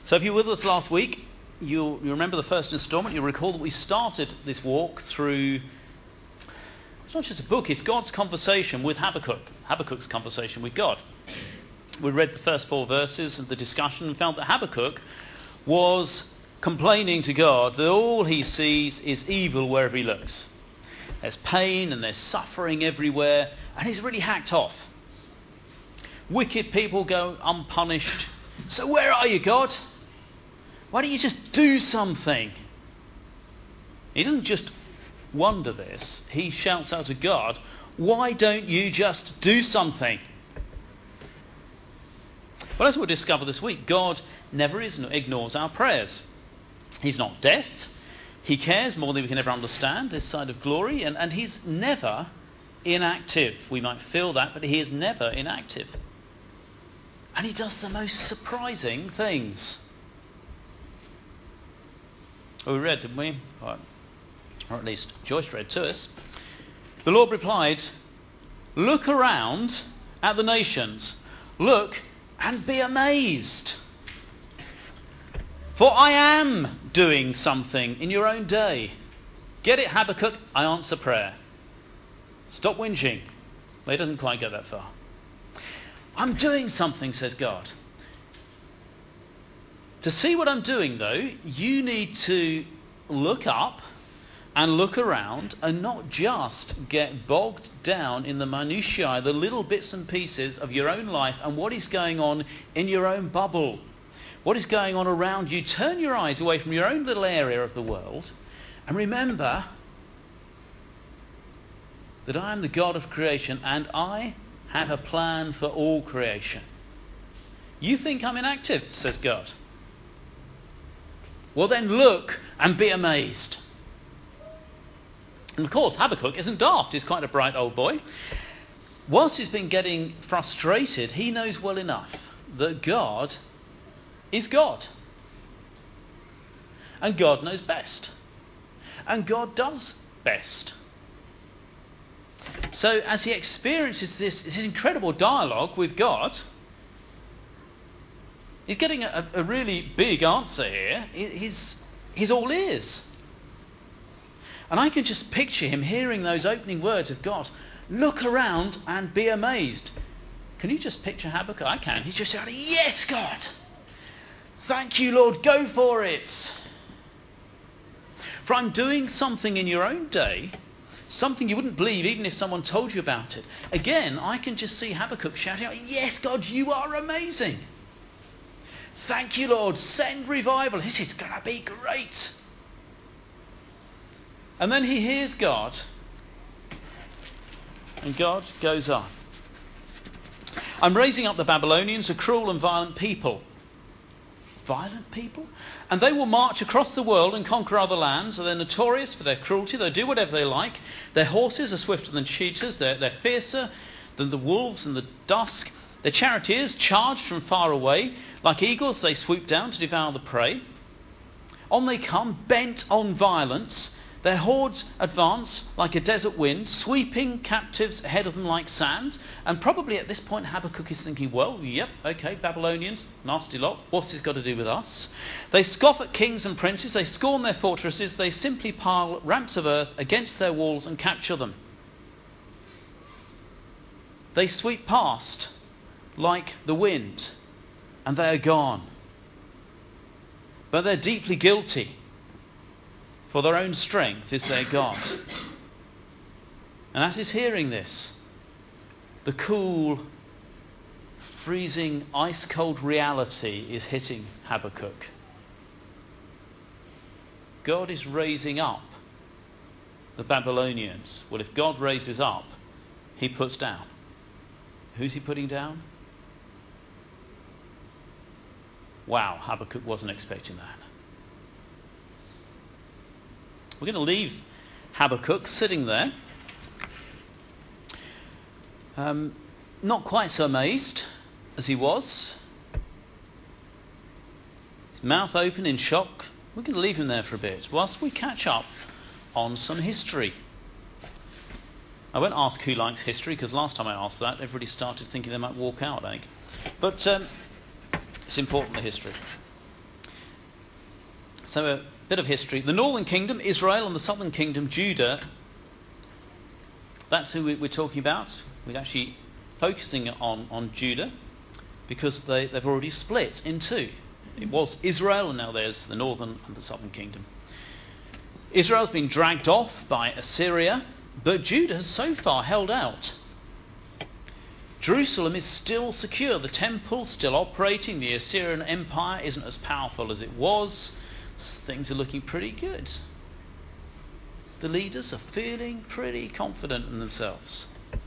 So if you were with us last week, you'll remember the first instalment. You'll recall that we started this walk through, it's not just a book, it's God's conversation with Habakkuk, Habakkuk's conversation with God. We read the first 4 verses of the discussion and found that Habakkuk was complaining to God that all he sees is evil wherever he looks. There's pain and there's suffering everywhere, and he's really hacked off. Wicked people go unpunished. So where are you, God? Why don't you just do something? He doesn't just wonder this. He shouts out to God, why don't you just do something? Well, as we'll discover this week, God never ignores our prayers. He's not deaf. He cares more than we can ever understand, this side of glory, and he's never inactive. We might feel that, but he is never inactive. And he does the most surprising things. Well, we read, didn't we? Or at least Joyce read to us. The Lord replied, look around at the nations. Look and be amazed. For I am doing something in your own day. Get it, Habakkuk? I answer prayer. Stop whinging. Well, it doesn't quite go that far. I'm doing something, says God. To see what I'm doing, though, you need to look up and look around and not just get bogged down in the minutiae, the little bits and pieces of your own life and what is going on in your own bubble. What is going on around you. Turn your eyes away from your own little area of the world and remember that I am the God of creation and I have a plan for all creation. You think I'm inactive, says God. Well then look and be amazed. And of course Habakkuk isn't daft, he's quite a bright old boy. Whilst he's been getting frustrated, he knows well enough that God is God. And God knows best. And God does best. So as he experiences this incredible dialogue with God, he's getting a really big answer here. He's all ears. And I can just picture him hearing those opening words of God. Look around and be amazed. Can you just picture Habakkuk? I can. He's just shouting, yes, God. Thank you, Lord. Go for it. For I'm doing something in your own day, something you wouldn't believe even if someone told you about it. Again, I can just see Habakkuk shouting out, yes, God, you are amazing. Thank you, Lord. Send revival. This is going to be great. And then he hears God. And God goes on. I'm raising up the Babylonians, a cruel and violent people. Violent people? And they will march across the world and conquer other lands. They're notorious for their cruelty. They do whatever they like. Their horses are swifter than cheetahs. They're fiercer than the wolves in the dusk. Their charioteers charge from far away. Like eagles, they swoop down to devour the prey. On they come, bent on violence. Their hordes advance like a desert wind, sweeping captives ahead of them like sand. And probably at this point Habakkuk is thinking, well, yep, okay, Babylonians, nasty lot. What's this got to do with us? They scoff at kings and princes. They scorn their fortresses. They simply pile ramps of earth against their walls and capture them. They sweep past like the wind, and they are gone. But they're deeply guilty, for their own strength is their God. And as he's hearing this, the cool, freezing, ice-cold reality is hitting Habakkuk. God is raising up the Babylonians. Well, if God raises up, he puts down. Who's he putting down? Wow, Habakkuk wasn't expecting that. We're going to leave Habakkuk sitting there, not quite so amazed as he was. His mouth open in shock. We're going to leave him there for a bit whilst we catch up on some history. I won't ask who likes history, because last time I asked that, everybody started thinking they might walk out, I think. But it's important, the history. So a bit of history. The northern kingdom, Israel, and the southern kingdom, Judah, that's who we're talking about. We're actually focusing on Judah because they've already split in two. It was Israel, and now there's the northern and the southern kingdom. Israel's been dragged off by Assyria, but Judah has so far held out. Jerusalem is still secure. The temple's still operating. The Assyrian Empire isn't as powerful as it was. Things are looking pretty good. The leaders are feeling pretty confident in themselves.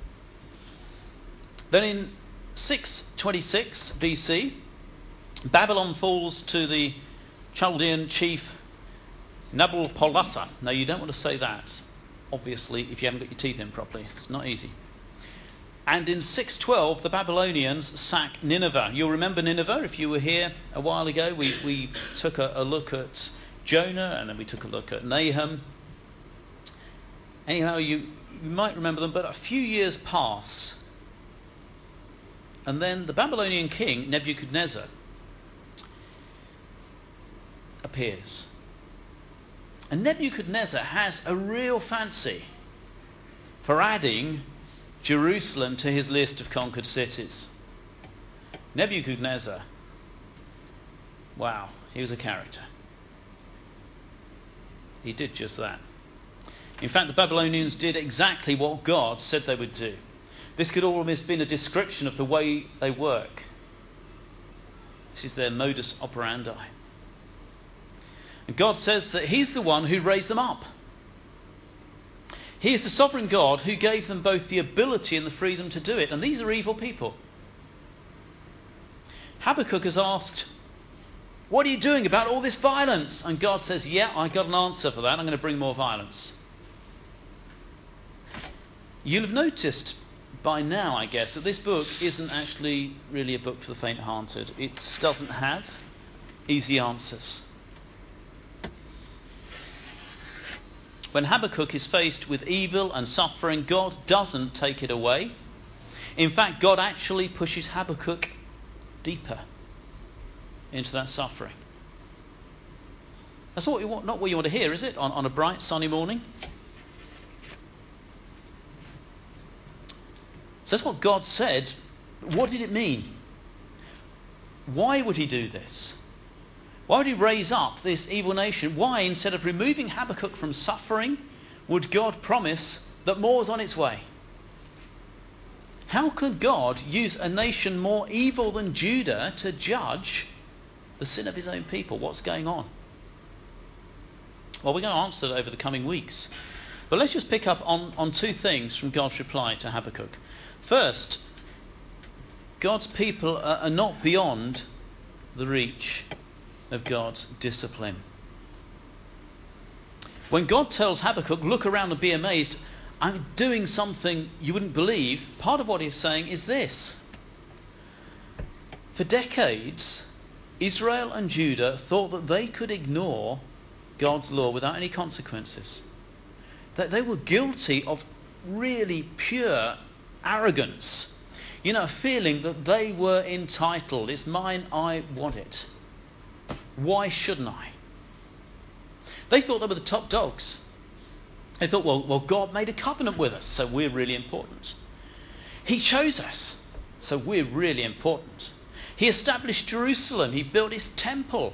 Then in 626 BC, Babylon falls to the Chaldean chief Nabopolassar. Now, you don't want to say that, obviously, if you haven't got your teeth in properly. It's not easy. And in 612, the Babylonians sack Nineveh. You'll remember Nineveh if you were here a while ago. We took a look at Jonah, and then we took a look at Nahum. Anyhow, you might remember them, but a few years pass, and then the Babylonian king, Nebuchadnezzar, appears. And Nebuchadnezzar has a real fancy for adding Jerusalem to his list of conquered cities. Nebuchadnezzar, wow, he was a character. He did just that. In fact, the Babylonians did exactly what God said they would do. This could almost have been a description of the way they work. This is their modus operandi. And God says that he's the one who raised them up. He is the sovereign God who gave them both the ability and the freedom to do it. And these are evil people. Habakkuk has asked, what are you doing about all this violence? And God says, yeah, I got an answer for that. I'm going to bring more violence. You'll have noticed by now, I guess, that this book isn't actually really a book for the faint-hearted. It doesn't have easy answers. When Habakkuk is faced with evil and suffering, God doesn't take it away. In fact, God actually pushes Habakkuk deeper into that suffering. That's not what you want to hear, is it, on a bright, sunny morning? So that's what God said. What did it mean? Why would he do this? Why would he raise up this evil nation? Why, instead of removing Habakkuk from suffering, would God promise that more is on its way? How could God use a nation more evil than Judah to judge the sin of his own people? What's going on? Well, we're going to answer that over the coming weeks. But let's just pick up on two things from God's reply to Habakkuk. First, God's people are not beyond the reach of God's discipline. When God tells Habakkuk, look around and be amazed, I'm doing something you wouldn't believe, part of what he's saying is this. For decades, Israel and Judah thought that they could ignore God's law without any consequences. That they were guilty of really pure arrogance. You know, a feeling that they were entitled. It's mine, I want it. Why shouldn't I? They thought they were the top dogs. They thought, well, God made a covenant with us, so we're really important. He chose us, so we're really important. He established Jerusalem. He built his temple.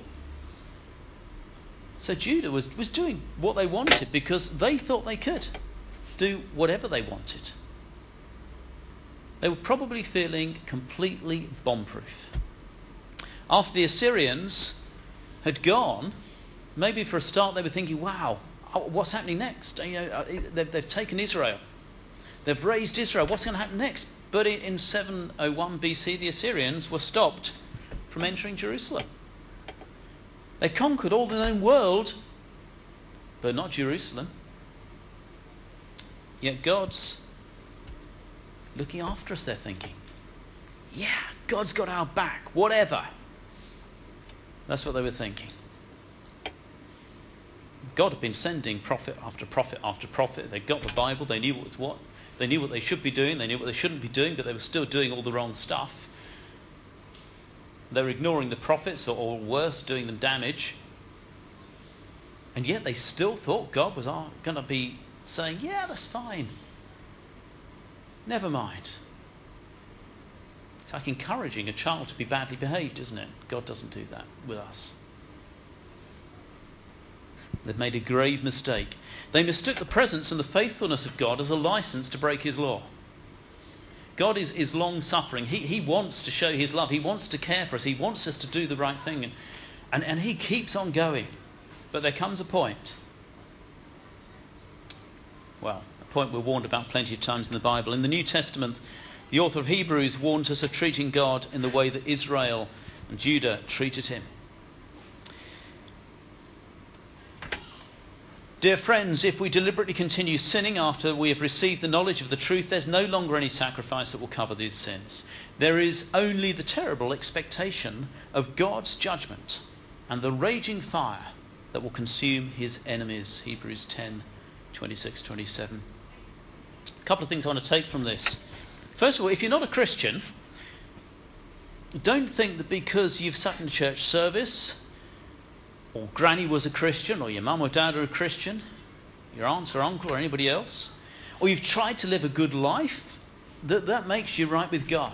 So Judah was doing what they wanted because they thought they could do whatever they wanted. They were probably feeling completely bomb-proof. After the Assyrians had gone, maybe for a start they were thinking, wow, what's happening next? You know, they've taken Israel. They've raised Israel. What's going to happen next? But in 701 BC, the Assyrians were stopped from entering Jerusalem. They conquered all the known world, but not Jerusalem. Yet God's looking after us, they're thinking. Yeah, God's got our back, whatever. That's what they were thinking. God had been sending prophet after prophet after prophet. They got the Bible, they knew what was what. They knew what they should be doing, they knew what they shouldn't be doing, but they were still doing all the wrong stuff. They were ignoring the prophets, or worse, doing them damage. And yet they still thought God was going to be saying, yeah, that's fine. Never mind. It's like encouraging a child to be badly behaved, isn't it? God doesn't do that with us. They've made a grave mistake. They mistook the presence and the faithfulness of God as a license to break his law. God is long-suffering. He wants to show his love. He wants to care for us. He wants us to do the right thing. And he keeps on going. But there comes a point. Well, a point we're warned about plenty of times in the Bible. In the New Testament, the author of Hebrews warns us of treating God in the way that Israel and Judah treated him. Dear friends, if we deliberately continue sinning after we have received the knowledge of the truth, there's no longer any sacrifice that will cover these sins. There is only the terrible expectation of God's judgment and the raging fire that will consume his enemies. Hebrews 10, 26, 27. A couple of things I want to take from this. First of all, if you're not a Christian, don't think that because you've sat in a church service, or granny was a Christian, or your mum or dad are a Christian, your aunt or uncle or anybody else, or you've tried to live a good life, that makes you right with God.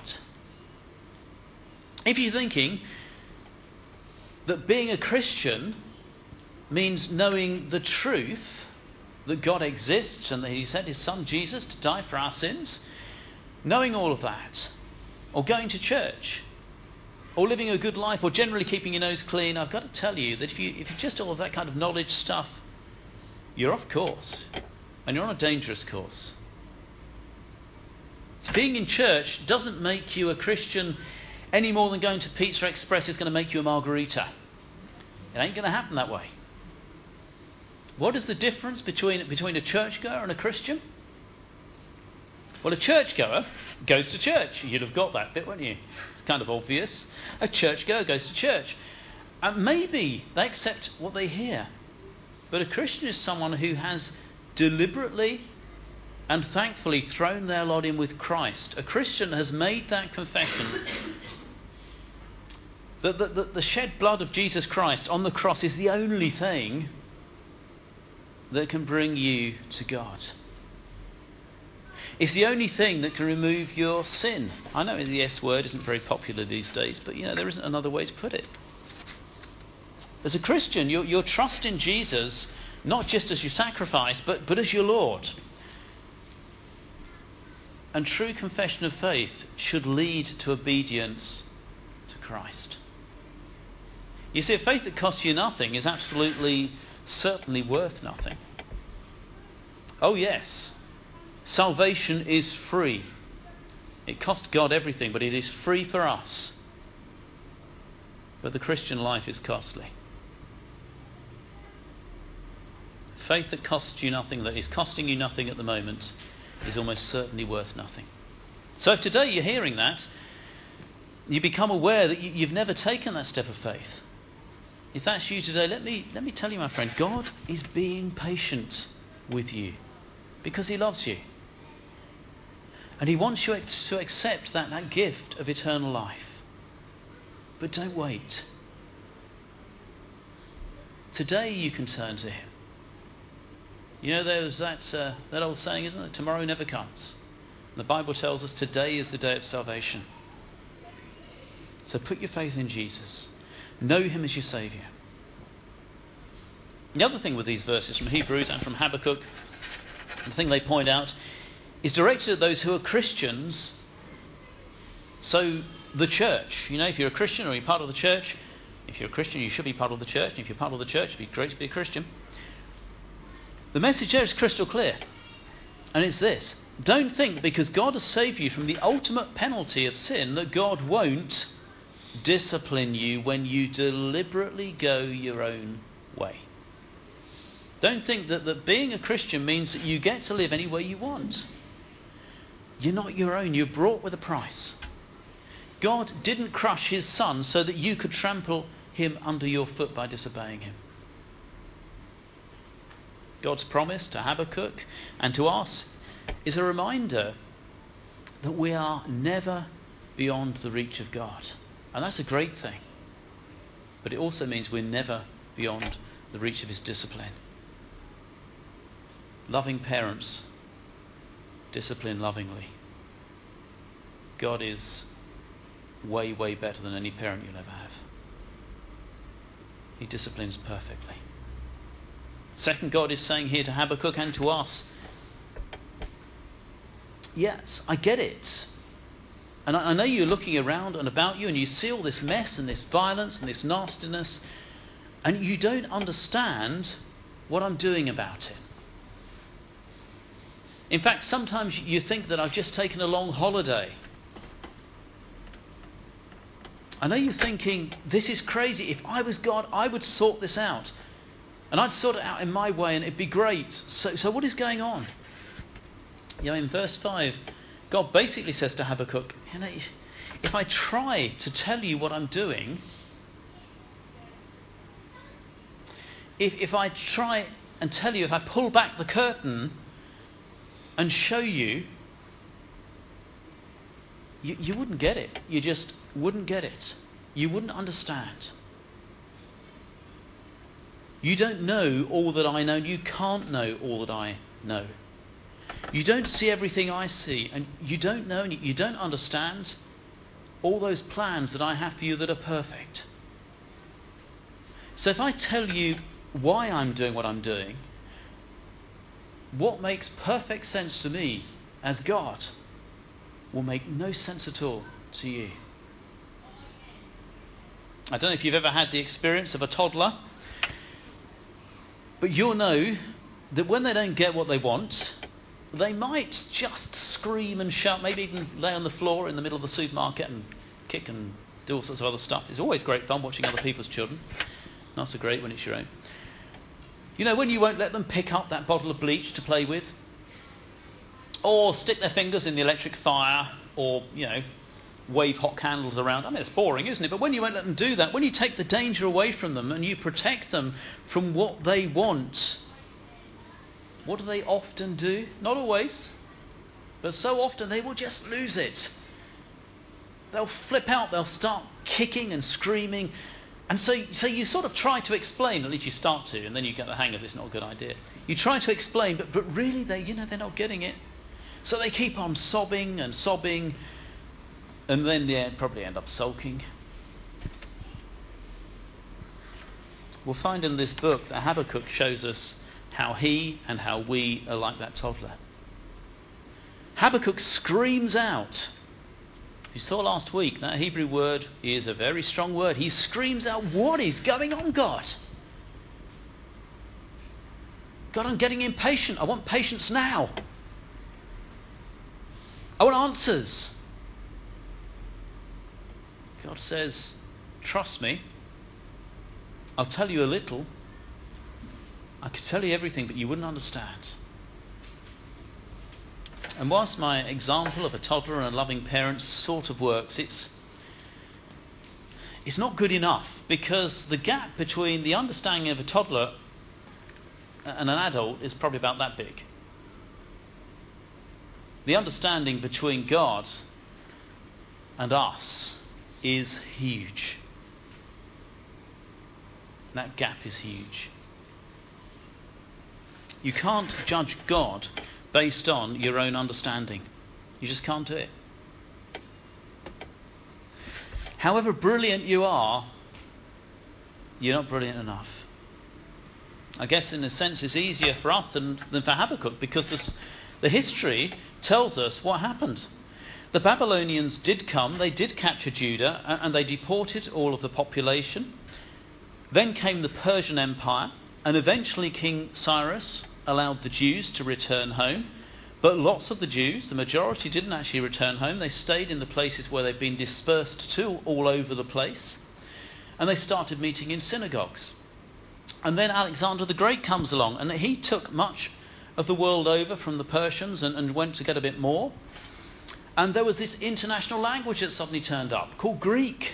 If you're thinking that being a Christian means knowing the truth that God exists and that he sent his son Jesus to die for our sins, knowing all of that, or going to church, or living a good life, or generally keeping your nose clean, I've got to tell you that if you just all of that kind of knowledge stuff, you're off course. And you're on a dangerous course. Being in church doesn't make you a Christian any more than going to Pizza Express is going to make you a margarita. It ain't going to happen that way. What is the difference between a churchgoer and a Christian? Well, a churchgoer goes to church. You'd have got that bit, wouldn't you? It's kind of obvious. A churchgoer goes to church. And maybe they accept what they hear. But a Christian is someone who has deliberately and thankfully thrown their lot in with Christ. A Christian has made that confession that the shed blood of Jesus Christ on the cross is the only thing that can bring you to God. It's the only thing that can remove your sin. I know the S word isn't very popular these days, but there isn't another way to put it. As a Christian, you're trusting Jesus not just as your sacrifice, but as your Lord. And true confession of faith should lead to obedience to Christ. You see, a faith that costs you nothing is absolutely, certainly worth nothing. Oh yes, salvation is free. It cost God everything, but it is free for us. But the Christian life is costly. Faith that costs you nothing, that is costing you nothing at the moment, is almost certainly worth nothing. So if today you're hearing that, you become aware that you've never taken that step of faith. If that's you today, let me tell you, my friend, God is being patient with you because he loves you. And he wants you to accept that gift of eternal life. But don't wait. Today you can turn to him. There's that old saying, isn't it? Tomorrow never comes. And the Bible tells us today is the day of salvation. So put your faith in Jesus. Know him as your Saviour. The other thing with these verses from Hebrews and from Habakkuk, the thing they point out, is directed at those who are Christians. So the church, if you're a Christian or you're part of the church, if you're a Christian you should be part of the church, and if you're part of the church it'd be great to be a Christian. The message there is crystal clear, and it's this: don't think that because God has saved you from the ultimate penalty of sin that God won't discipline you when you deliberately go your own way. Don't think that being a Christian means that you get to live any way you want. You're not your own. You're bought with a price. God didn't crush his son so that you could trample him under your foot by disobeying him. God's promise to Habakkuk and to us is a reminder that we are never beyond the reach of God. And that's a great thing. But it also means we're never beyond the reach of his discipline. Loving parents discipline lovingly. God is way, way better than any parent you'll ever have. He disciplines perfectly. Second, God is saying here to Habakkuk and to us, yes, I get it. And I know you're looking around and about you and you see all this mess and this violence and this nastiness, and you don't understand what I'm doing about it. In fact, sometimes you think that I've just taken a long holiday. I know you're thinking, this is crazy. If I was God, I would sort this out. And I'd sort it out in my way and it'd be great. So what is going on? In verse 5, God basically says to Habakkuk, if I try to tell you what I'm doing, if I try and tell you, if I pull back the curtain and show you, you wouldn't get it. You just wouldn't get it. You wouldn't understand. You don't know all that I know. You can't know all that I know. You don't see everything I see, and you don't know and you don't understand all those plans that I have for you that are perfect. So if I tell you why I'm doing what I'm doing, what makes perfect sense to me as God will make no sense at all to you. I don't know if you've ever had the experience of a toddler, but you'll know that when they don't get what they want, they might just scream and shout, maybe even lay on the floor in the middle of the supermarket and kick and do all sorts of other stuff. It's always great fun watching other people's children. Not so great when it's your own. When you won't let them pick up that bottle of bleach to play with, or stick their fingers in the electric fire, or, wave hot candles around. I mean, it's boring, isn't it? But when you won't let them do that, when you take the danger away from them and you protect them from what they want, what do they often do? Not always, but so often they will just lose it. They'll flip out, they'll start kicking and screaming. And so you sort of try to explain, at least you start to, and then you get the hang of it's not a good idea. You try to explain, but really they're not getting it. So they keep on sobbing and sobbing, and then they probably end up sulking. We'll find in this book that Habakkuk shows us how he and how we are like that toddler. Habakkuk screams out. You saw last week that Hebrew word is a very strong word. He screams out, what is going on, God? God, I'm getting impatient. I want patience now. I want answers. God says, trust me. I'll tell you a little. I could tell you everything, but you wouldn't understand. And whilst my example of a toddler and a loving parent sort of works, it's not good enough, because the gap between the understanding of a toddler and an adult is probably about that big. The understanding between God and us is huge. That gap is huge. You can't judge God based on your own understanding. You just can't do it. However brilliant you are, you're not brilliant enough. I guess in a sense it's easier for us than for Habakkuk, because the history tells us what happened. The Babylonians did come, they did capture Judah, and they deported all of the population. Then came the Persian Empire, and eventually King Cyrus allowed the Jews to return home. But lots of the Jews, the majority, didn't actually return home. They stayed in the places where they'd been dispersed to all over the place. And they started meeting in synagogues. And then Alexander the Great comes along, and he took much of the world over from the Persians and went to get a bit more. And there was this international language that suddenly turned up called Greek.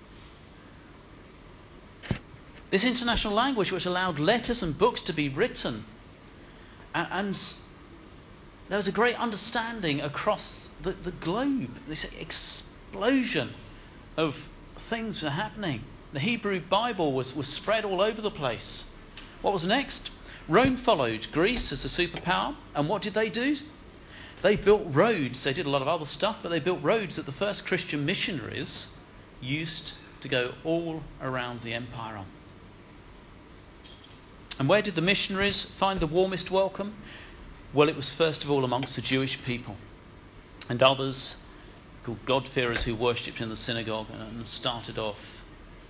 This international language which allowed letters and books to be written. And there was a great understanding across the globe. This explosion of things were happening. The Hebrew Bible was spread all over the place. What was next? Rome followed Greece as a superpower. And what did they do? They built roads. They did a lot of other stuff, but they built roads that the first Christian missionaries used to go all around the empire on. And where did the missionaries find the warmest welcome? Well, it was first of all amongst the Jewish people and others called God-fearers who worshipped in the synagogue and started off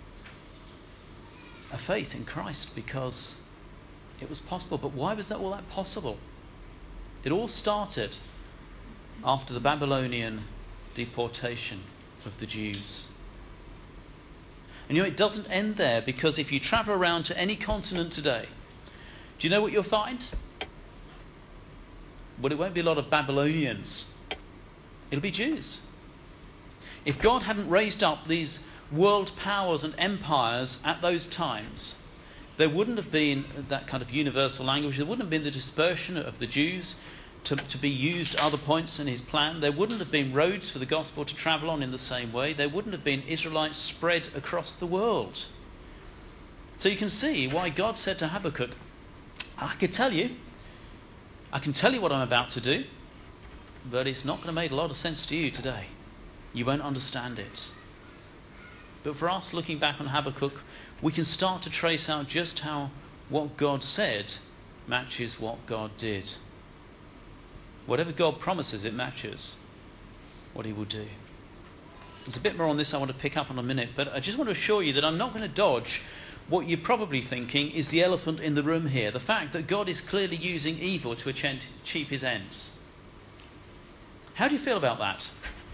a faith in Christ because it was possible. But why was that all that possible? It all started after the Babylonian deportation of the Jews. And it doesn't end there, because if you travel around to any continent today, do you know what you'll find? Well, it won't be a lot of Babylonians. It'll be Jews. If God hadn't raised up these world powers and empires at those times, there wouldn't have been that kind of universal language. There wouldn't have been the dispersion of the Jews to be used at other points in his plan. There wouldn't have been roads for the gospel to travel on in the same way. There wouldn't have been Israelites spread across the world. So you can see why God said to Habakkuk, I can tell you what I'm about to do, but it's not going to make a lot of sense to you today. You won't understand it. But for us, looking back on Habakkuk, we can start to trace out just how what God said matches what God did. Whatever God promises, it matches what he will do. There's a bit more on this I want to pick up on in a minute, but I just want to assure you that I'm not going to dodge what you're probably thinking is the elephant in the room here, the fact that God is clearly using evil to achieve his ends. How do you feel about that?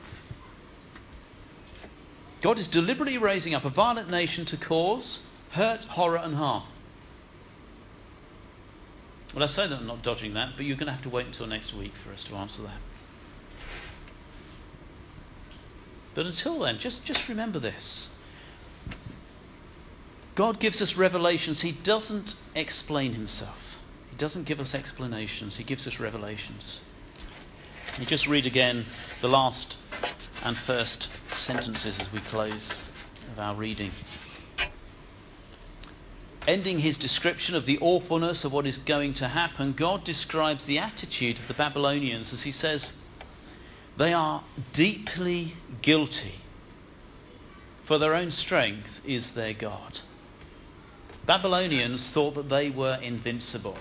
God is deliberately raising up a violent nation to cause hurt, horror and harm. Well, I say that I'm not dodging that, but you're going to have to wait until next week for us to answer that. But until then, just remember this. God gives us revelations. He doesn't explain himself. He doesn't give us explanations. He gives us revelations. You just read again the last and first sentences as we close of our reading. Ending his description of the awfulness of what is going to happen, God describes the attitude of the Babylonians as he says, they are deeply guilty, for their own strength is their God. Babylonians thought that they were invincible,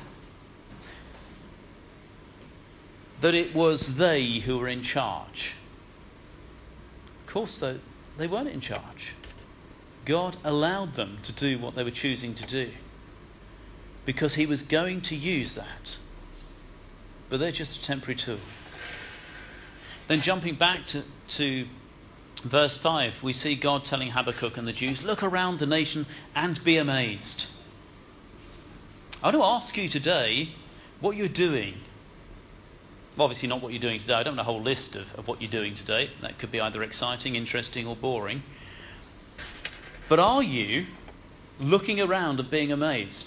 that it was they who were in charge. Of course, though, they weren't in charge. God allowed them to do what they were choosing to do because he was going to use that. But they're just a temporary tool. Then jumping back to verse 5, we see God telling Habakkuk and the Jews, look around the nation and be amazed. I want to ask you today what you're doing. Well, obviously not what you're doing today. I don't have a whole list of what you're doing today. That could be either exciting, interesting or boring. But are you looking around and being amazed?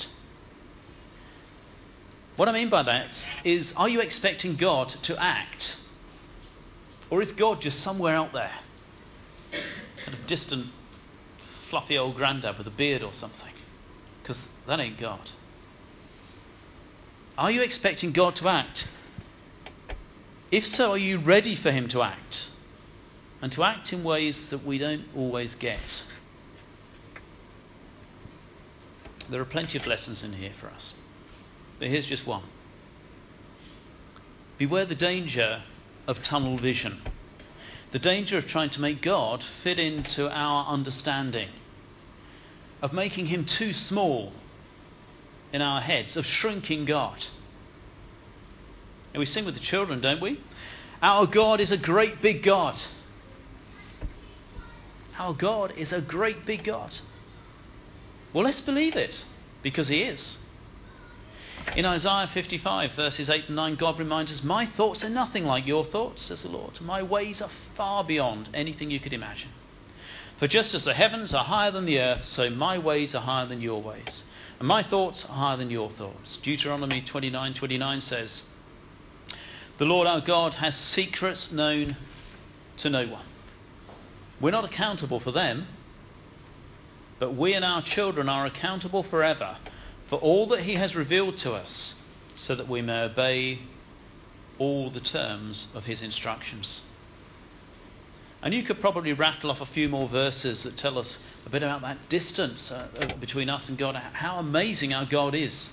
What I mean by that is, are you expecting God to act? Or is God just somewhere out there? Kind of distant, fluffy old granddad with a beard or something? Because that ain't God. Are you expecting God to act? If so, are you ready for him to act? And to act in ways that we don't always get. There are plenty of lessons in here for us. But here's just one. Beware the danger of tunnel vision. The danger of trying to make God fit into our understanding. Of making him too small in our heads. Of shrinking God. And we sing with the children, don't we? Our God is a great big God. Our God is a great big God. Well, let's believe it, because he is. In Isaiah 55, verses 8 and 9, God reminds us, my thoughts are nothing like your thoughts, says the Lord. My ways are far beyond anything you could imagine. For just as the heavens are higher than the earth, so my ways are higher than your ways. And my thoughts are higher than your thoughts. Deuteronomy 29:29 says, the Lord our God has secrets known to no one. We're not accountable for them, but we and our children are accountable forever for all that he has revealed to us, so that we may obey all the terms of his instructions. And you could probably rattle off a few more verses that tell us a bit about that distance between us and God, how amazing our God is.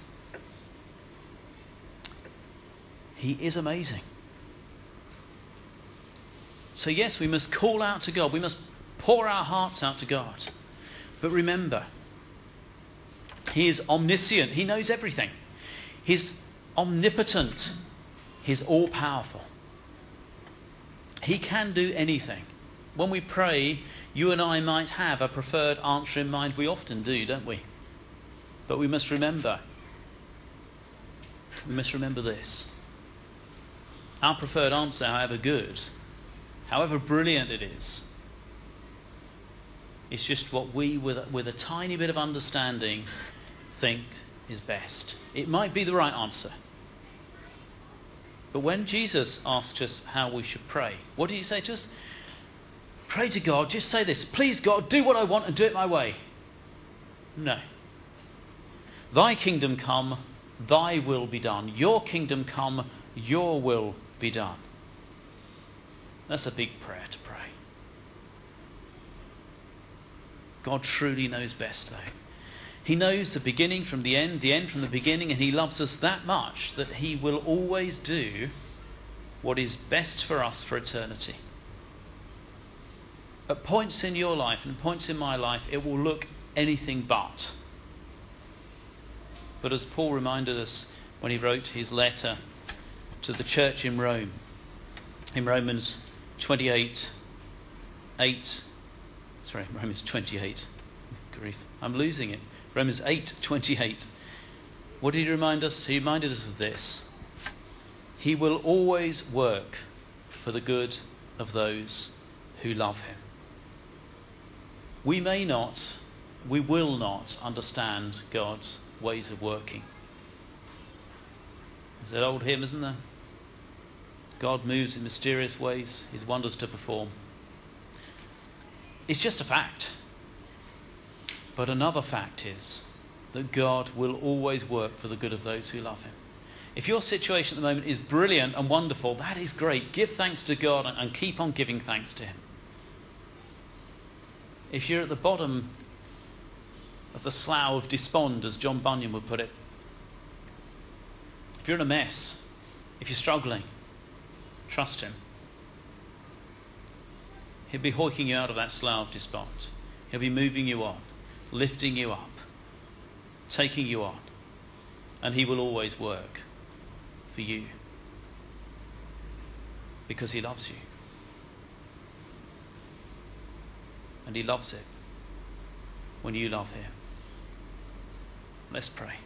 He is amazing. So yes, we must call out to God. We must pour our hearts out to God. But remember, he is omniscient. He knows everything. He's omnipotent. He's all-powerful. He can do anything. When we pray, you and I might have a preferred answer in mind. We often do, don't we? But we must remember this. Our preferred answer, however good, however brilliant it is, it's just what we, with a tiny bit of understanding, think is best. It might be the right answer. But when Jesus asked us how we should pray, what did he say to us? Pray to God, just say this: please God, do what I want and do it my way. No. Thy kingdom come, thy will be done. Your kingdom come, your will be done. That's a big prayer to pray. God truly knows best, though. He knows the beginning from the end from the beginning, and he loves us that much that he will always do what is best for us for eternity. At points in your life and points in my life, it will look anything but. But as Paul reminded us when he wrote his letter to the church in Rome, in Romans 28, Romans 28. Grief, I'm losing it. Romans 8:28. What did he remind us? He reminded us of this. He will always work for the good of those who love him. We will not understand God's ways of working. There's that old hymn, isn't there? God moves in mysterious ways, his wonders to perform. It's just a fact. But another fact is that God will always work for the good of those who love him. If your situation at the moment is brilliant and wonderful, that is great. Give thanks to God and keep on giving thanks to him. If you're at the bottom of the slough of despond, as John Bunyan would put it, if you're in a mess, if you're struggling, trust him. He'll be hoiking you out of that slough of despond. He'll be moving you on, lifting you up, taking you on, and he will always work for you because he loves you. And he loves it when you love him. Let's pray.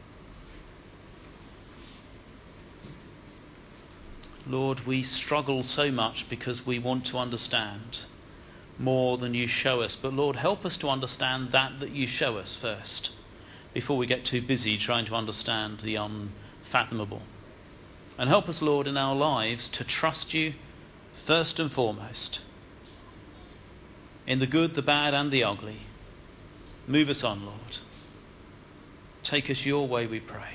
Lord, we struggle so much because we want to understand more than you show us. But Lord, help us to understand that you show us first, before we get too busy trying to understand the unfathomable. And help us, Lord, in our lives to trust you first and foremost. In the good, the bad and the ugly. Move us on, Lord. Take us your way, we pray.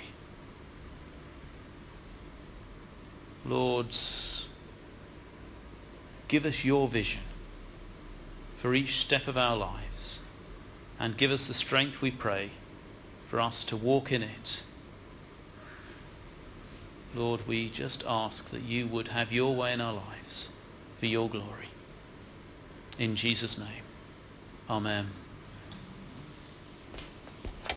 Lord, give us your vision for each step of our lives, and give us the strength, we pray, for us to walk in it. Lord, we just ask that you would have your way in our lives for your glory. In Jesus' name, amen.